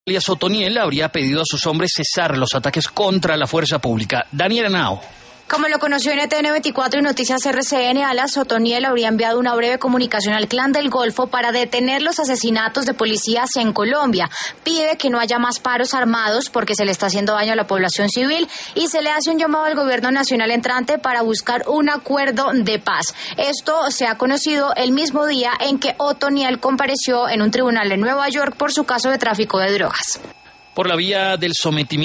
Alias Otoniel habría pedido a sus hombres cesar los ataques contra la fuerza pública. Daniel Henao. Como lo conoció NTN24 y Noticias RCN, Alias Otoniel habría enviado una breve comunicación al Clan del Golfo para detener los asesinatos de policías en Colombia. Pide que no haya más paros armados porque se le está haciendo daño a la población civil y se le hace un llamado al gobierno nacional entrante para buscar un acuerdo de paz. Esto se ha conocido el mismo día en que Otoniel compareció en un tribunal en Nueva York por su caso de tráfico de drogas. Por la vía del sometimiento